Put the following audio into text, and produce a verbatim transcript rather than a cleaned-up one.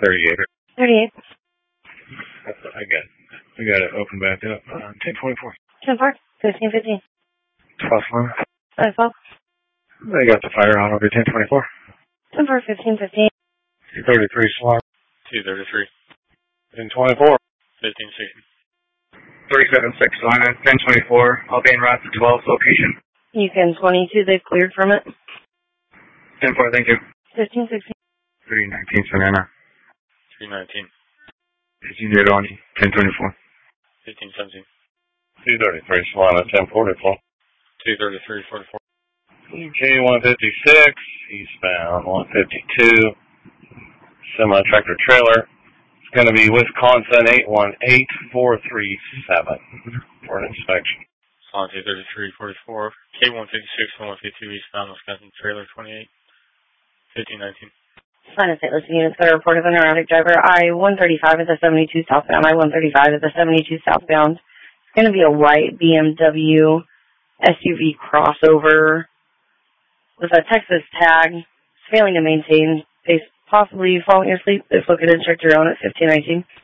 thirty-eight. thirty-eight. I got it. We got it open back up. Uh, ten twenty-four. ten four. fifteen fifteen. twelve one. five twelve. I got the fire on over ten twenty-four. ten four. fifteen fifteen. two thirty-three Swan. two thirty-three. ten twenty-four. fifteen sixty. three seven six Solana, ten twenty-four, Albany Route to twelve location. Yukon twenty-two, they've cleared from it. ten four, thank you. fifteen sixteen. three nineteen Savannah. three nineteen. fifteen Zeroni, ten twenty-four. fifteen seventeen. two thirty-three Solana, ten forty-four. two thirty-three forty-four. K one fifty-six, eastbound one fifty-two. Semi-tractor trailer. It's going to be Wisconsin eight one eight four three seven for an inspection. On two thirty-three forty-four. K one fifty-six one fifty-two eastbound Wisconsin trailer twenty-eight. fifteen nineteen. Sign of Saint Lucie units that are reported of an erratic driver. I one thirty-five at the seventy-two southbound. I one thirty-five at the seventy-two southbound. It's going to be a white B M W S U V crossover with a Texas tag. It's failing to maintain pace, possibly falling asleep. If located, check your own at fifteen nineteen.